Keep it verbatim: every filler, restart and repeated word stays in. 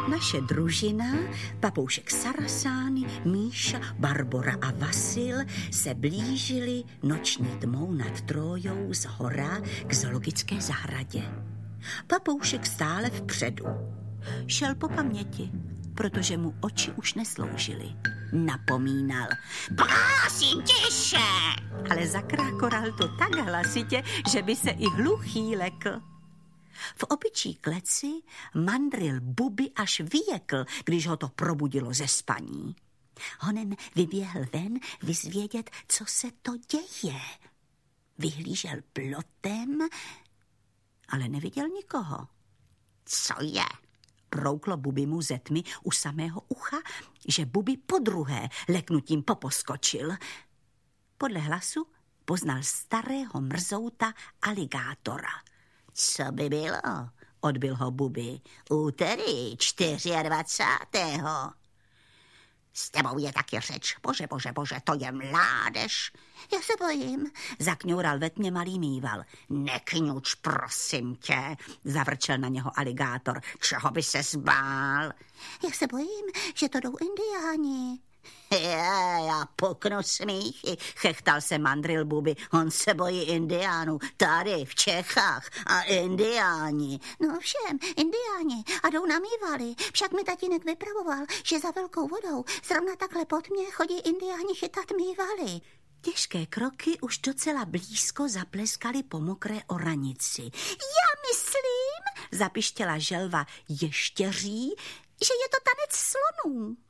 Naše družina, papoušek Sarasány, Míša, Barbora a Vasil se blížili noční tmou nad Trójou z hora k zoologické zahradě. Papoušek stále vpředu. Šel po paměti, protože mu oči už nesloužily. Napomínal. Prosím, tiše! Ale zakrákoral to tak hlasitě, že by se i hluchý lekl. V opičí kleci mandril Buby až vyjekl, když ho to probudilo ze spaní. Honem vyběhl ven vyzvědět, co se to děje. Vyhlížel plotem, ale neviděl nikoho. Co je? Prouklo Buby mu ze tmy u samého ucha, že Buby podruhé leknutím poposkočil. Podle hlasu poznal starého mrzouta aligátora. Co by bylo? Odbil ho Buby. Úterý dvacátého čtvrtého S tebou je taky řeč. Bože, bože, bože, to je mládež. Já se bojím, zakňoural ve tmě malý mýval. Nekňuč, prosím tě, zavrčel na něho aligátor. Čeho by se zbál? Já se bojím, že to jdou indiáni. Já, já puknu smíchy, chechtal se mandril Buby. On se bojí indiánů, tady v Čechách a indiáni. No všem, indiáni a jdou na Mývaly. Však mi tatínek vypravoval, že za velkou vodou zrovna takhle pod mě chodí indiáni chytat Mývaly. Těžké kroky už docela blízko zapleskaly po mokré oranici. Já myslím, zapištěla želva ještěří, že je to tanec slonů.